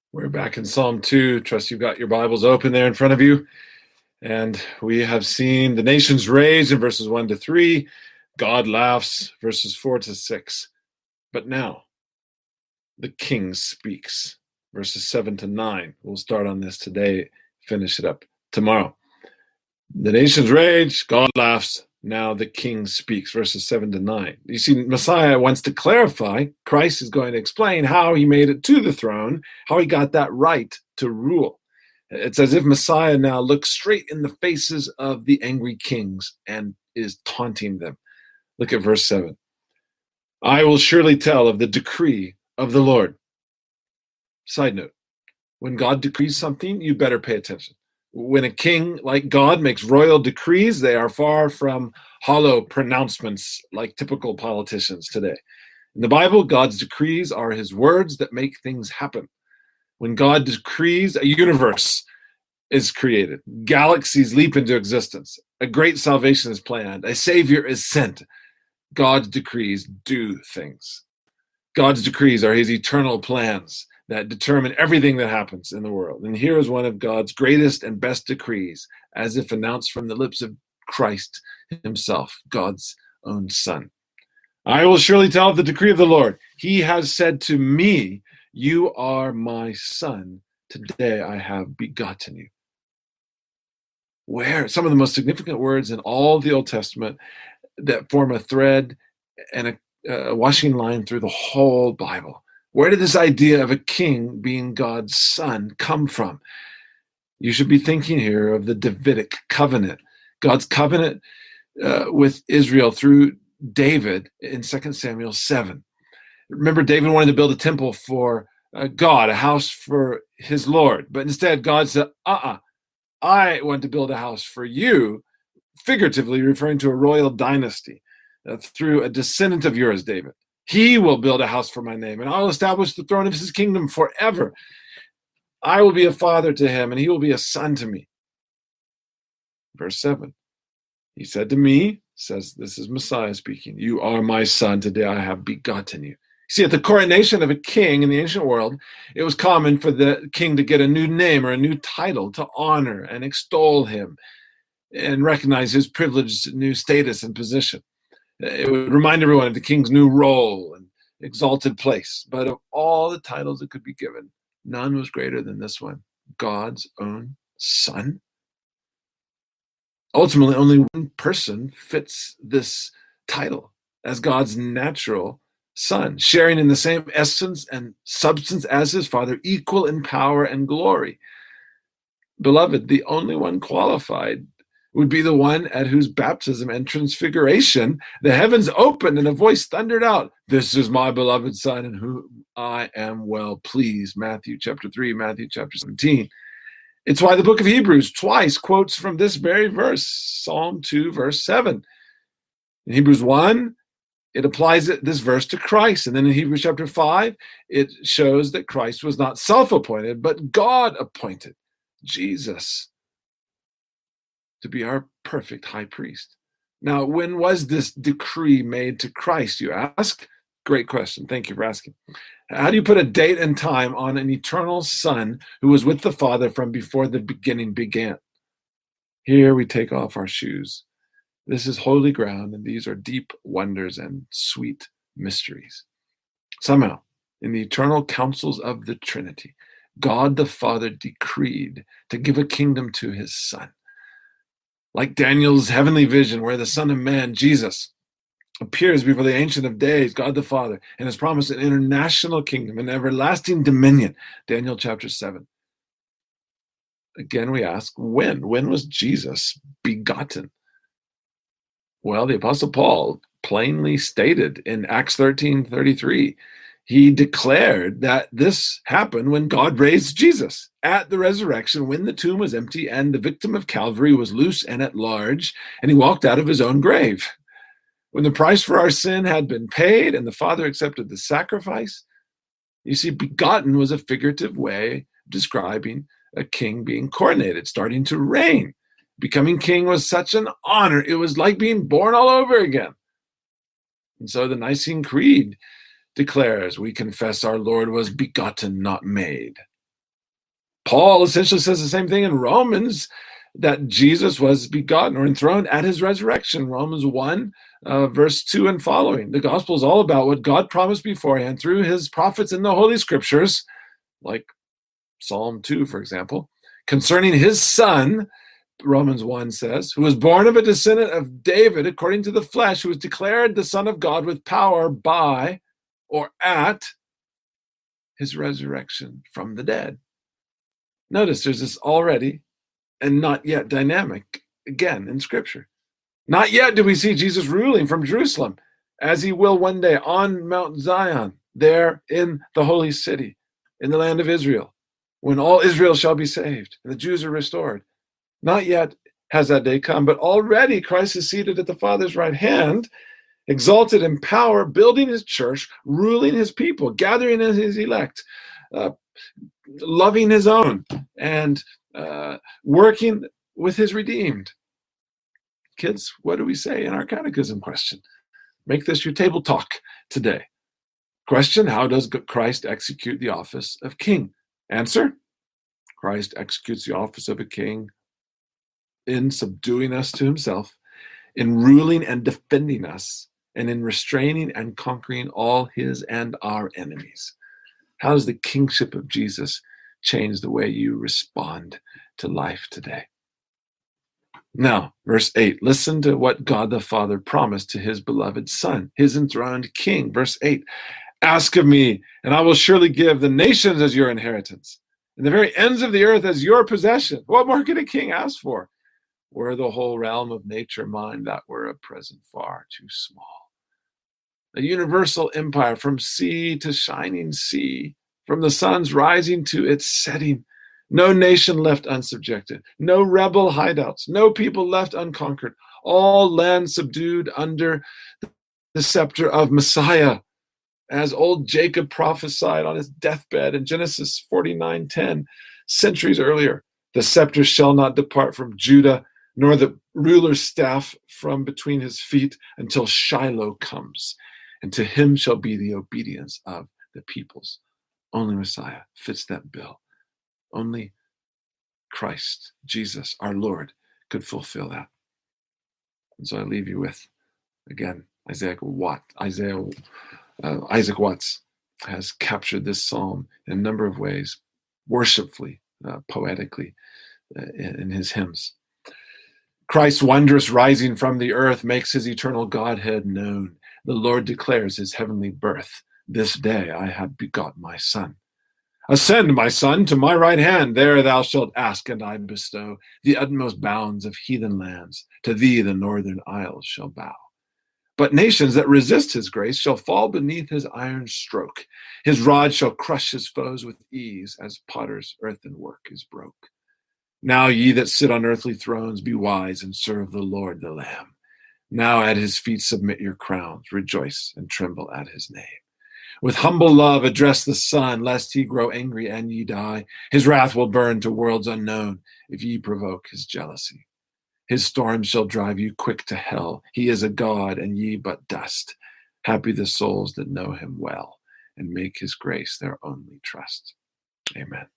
We're back in Psalm 2. Trust you've got your Bibles open there in front of you. And we have seen the nations rage in verses 1 to 3. God laughs, verses 4 to 6. But now, the king speaks, verses 7 to 9. We'll start on this today, finish it up tomorrow. The nations rage, God laughs. Now the king speaks, verses 7 to 9. You see, Messiah wants to clarify. Christ is going to explain how he made it to the throne, how he got that right to rule. It's as if Messiah now looks straight in the faces of the angry kings and is taunting them. Look at verse 7. I will surely tell of the decree of the Lord. Side note, when God decrees something, you better pay attention. When a king like God makes royal decrees, they are far from hollow pronouncements like typical politicians today. In the Bible, God's decrees are his words that make things happen. When God decrees, a universe is created. Galaxies leap into existence. A great salvation is planned. A savior is sent. God's decrees do things. God's decrees are his eternal plans that determine everything that happens in the world. And here is one of God's greatest and best decrees, as if announced from the lips of Christ himself, God's own Son. I will surely tell of the decree of the Lord. He has said to me, you are my son. Today I have begotten you. Where some of the most significant words in all the Old Testament that form a thread and a washing line through the whole Bible. Where did this idea of a king being God's son come from? You should be thinking here of the Davidic covenant, God's covenant with Israel through David in 2 Samuel 7. Remember, David wanted to build a temple for God, a house for his Lord. But instead, God said, I want to build a house for you, figuratively referring to a royal dynasty through a descendant of yours, David. He will build a house for my name, and I'll establish the throne of his kingdom forever. I will be a father to him, and he will be a son to me. Verse 7. He said to me, says this is Messiah speaking, you are my son, today I have begotten you. See, at the coronation of a king in the ancient world, it was common for the king to get a new name or a new title to honor and extol him and recognize his privileged new status and position. It would remind everyone of the king's new role and exalted place. But of all the titles that could be given, none was greater than this one, God's own son. Ultimately, only one person fits this title as God's natural son, sharing in the same essence and substance as his father, equal in power and glory. Beloved, the only one qualified would be the one at whose baptism and transfiguration the heavens opened and a voice thundered out, this is my beloved son in whom I am well pleased. Matthew chapter 3, Matthew chapter 17. It's why the book of Hebrews twice quotes from this very verse, Psalm 2, verse 7. In Hebrews 1, it applies this verse to Christ. And then in Hebrews chapter 5, it shows that Christ was not self-appointed, but God appointed Jesus to be our perfect high priest. Now, when was this decree made to Christ, you ask? Great question. Thank you for asking. How do you put a date and time on an eternal son who was with the Father from before the beginning began? Here we take off our shoes. This is holy ground, and these are deep wonders and sweet mysteries. Somehow, in the eternal counsels of the Trinity, God the Father decreed to give a kingdom to his Son. Like Daniel's heavenly vision where the Son of Man, Jesus, appears before the Ancient of Days, God the Father, and has promised an international kingdom, an everlasting dominion, Daniel chapter 7. Again, we ask, when? When was Jesus begotten? Well, the Apostle Paul plainly stated in Acts 13:33, he declared that this happened when God raised Jesus at the resurrection, when the tomb was empty and the victim of Calvary was loose and at large, and he walked out of his own grave. When the price for our sin had been paid and the Father accepted the sacrifice, you see, begotten was a figurative way of describing a king being coronated, starting to reign. Becoming king was such an honor. It was like being born all over again. And so the Nicene Creed declares, we confess our Lord was begotten, not made. Paul essentially says the same thing in Romans, that Jesus was begotten or enthroned at his resurrection. Romans 1, verse 2 and following. The gospel is all about what God promised beforehand through his prophets in the Holy Scriptures, like Psalm 2, for example, concerning his son, Romans 1 says, who was born of a descendant of David according to the flesh, who was declared the Son of God with power by or at his resurrection from the dead. Notice there's this already and not yet dynamic again in Scripture. Not yet do we see Jesus ruling from Jerusalem, as he will one day on Mount Zion, there in the holy city, in the land of Israel, when all Israel shall be saved and the Jews are restored. Not yet has that day come, but already Christ is seated at the Father's right hand, exalted in power, building his church, ruling his people, gathering in his elect, loving his own, and working with his redeemed. Kids, what do we say in our catechism question? Make this your table talk today. Question: how does Christ execute the office of king? Answer: Christ executes the office of a king in subduing us to himself, in ruling and defending us, and in restraining and conquering all his and our enemies. How does the kingship of Jesus change the way you respond to life today? Now, verse 8, listen to what God the Father promised to his beloved Son, his enthroned King. Verse 8, ask of me, and I will surely give the nations as your inheritance, and the very ends of the earth as your possession. What more could a king ask for? Were the whole realm of nature mine, that were a present far too small. A universal empire from sea to shining sea, from the sun's rising to its setting. No nation left unsubjected, no rebel hideouts, no people left unconquered, all land subdued under the scepter of Messiah, as old Jacob prophesied on his deathbed in Genesis 49:10, centuries earlier. The scepter shall not depart from Judah, nor the ruler's staff from between his feet, until Shiloh comes, and to him shall be the obedience of the peoples. Only Messiah fits that bill. Only Christ, Jesus, our Lord, could fulfill that. And so I leave you with, again, Isaac Watts has captured this psalm in a number of ways, worshipfully, poetically, in his hymns. Christ's wondrous rising from the earth makes his eternal Godhead known. The Lord declares his heavenly birth. This day I have begot my Son. Ascend, my Son, to my right hand. There thou shalt ask, and I bestow the utmost bounds of heathen lands. To thee the northern isles shall bow. But nations that resist his grace shall fall beneath his iron stroke. His rod shall crush his foes with ease, as potter's earthen work is broke. Now ye that sit on earthly thrones, be wise and serve the Lord the Lamb. Now at his feet submit your crowns, rejoice and tremble at his name. With humble love address the Son, lest he grow angry and ye die. His wrath will burn to worlds unknown, if ye provoke his jealousy. His storms shall drive you quick to hell. He is a God, and ye but dust. Happy the souls that know him well, and make his grace their only trust. Amen.